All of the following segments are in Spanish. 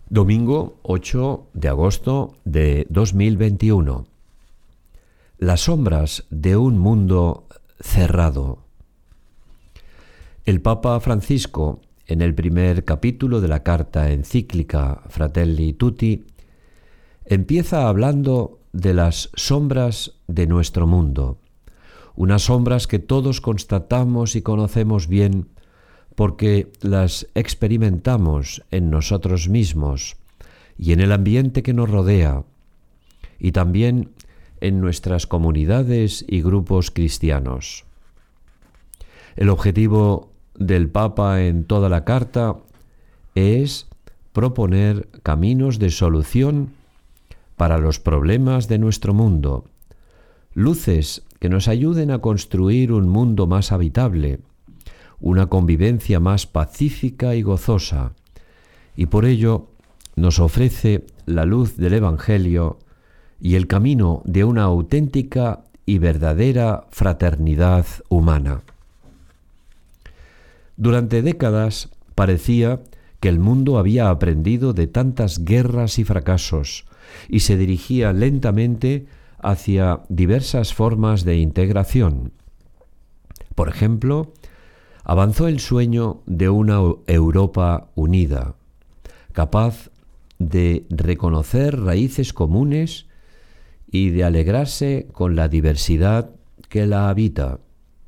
Domingo 8 de agosto de 2021. Las sombras de un mundo cerrado. El Papa Francisco, en el primer capítulo de la carta encíclica Fratelli Tutti, empieza hablando de las sombras de nuestro mundo, unas sombras que todos constatamos y conocemos bien porque las experimentamos en nosotros mismos y en el ambiente que nos rodea, y también en nuestras comunidades y grupos cristianos. El objetivo del Papa en toda la carta es proponer caminos de solución para los problemas de nuestro mundo, luces que nos ayuden a construir un mundo más habitable, una convivencia más pacífica y gozosa, y por ello nos ofrece la luz del Evangelio y el camino de una auténtica y verdadera fraternidad humana. Durante décadas parecía que el mundo había aprendido de tantas guerras y fracasos y se dirigía lentamente hacia diversas formas de integración. Por ejemplo, avanzó el sueño de una Europa unida, capaz de reconocer raíces comunes y de alegrarse con la diversidad que la habita.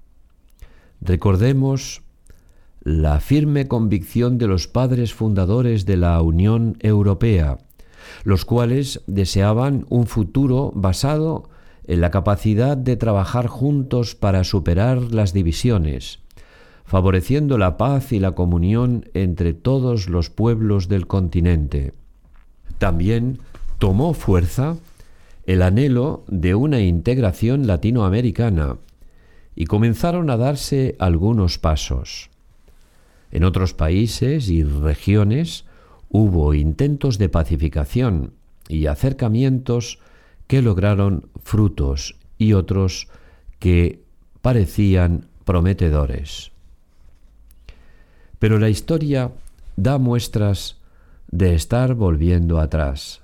Recordemos la firme convicción de los padres fundadores de la Unión Europea, los cuales deseaban un futuro basado en la capacidad de trabajar juntos para superar las divisiones, favoreciendo la paz y la comunión entre todos los pueblos del continente. También tomó fuerza el anhelo de una integración latinoamericana y comenzaron a darse algunos pasos. En otros países y regiones hubo intentos de pacificación y acercamientos que lograron frutos y otros que parecían prometedores. Pero la historia da muestras de estar volviendo atrás.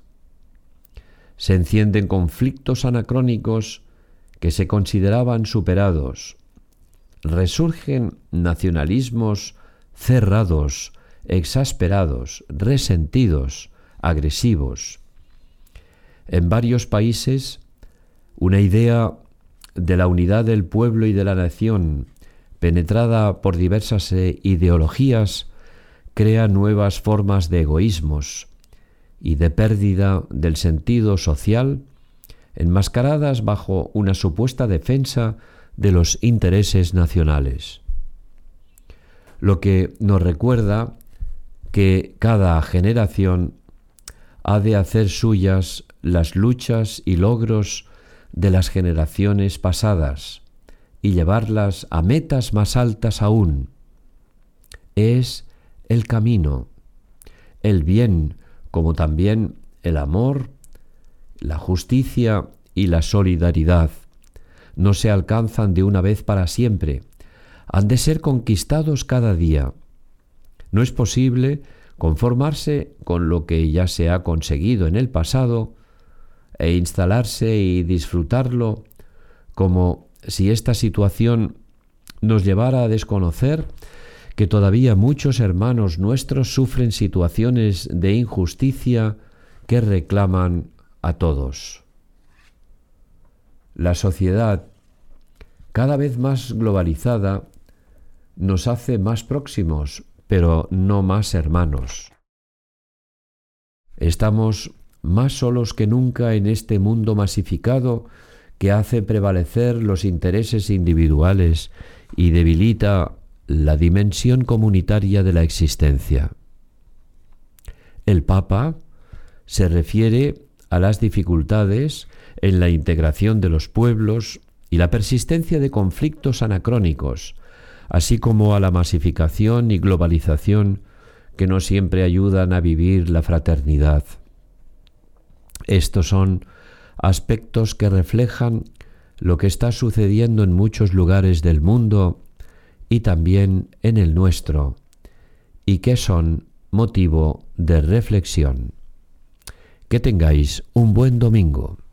Se encienden conflictos anacrónicos que se consideraban superados. Resurgen nacionalismos cerrados, exasperados, resentidos, agresivos. En varios países, una idea de la unidad del pueblo y de la nación, penetrada por diversas ideologías, crea nuevas formas de egoísmos y de pérdida del sentido social, enmascaradas bajo una supuesta defensa de los intereses nacionales. Lo que nos recuerda que cada generación ha de hacer suyas las luchas y logros de las generaciones pasadas y llevarlas a metas más altas aún. Es el camino, el bien, como también el amor, la justicia y la solidaridad. No se alcanzan de una vez para siempre, han de ser conquistados cada día. No es posible conformarse con lo que ya se ha conseguido en el pasado e instalarse y disfrutarlo como si esta situación nos llevara a desconocer que todavía muchos hermanos nuestros sufren situaciones de injusticia que reclaman a todos. La sociedad, cada vez más globalizada, nos hace más próximos, pero no más hermanos. Estamos más solos que nunca en este mundo masificado que hace prevalecer los intereses individuales y debilita la dimensión comunitaria de la existencia. El Papa se refiere a las dificultades en la integración de los pueblos y la persistencia de conflictos anacrónicos, así como a la masificación y globalización que no siempre ayudan a vivir la fraternidad. Estos son aspectos que reflejan lo que está sucediendo en muchos lugares del mundo y también en el nuestro, y que son motivo de reflexión. Que tengáis un buen domingo.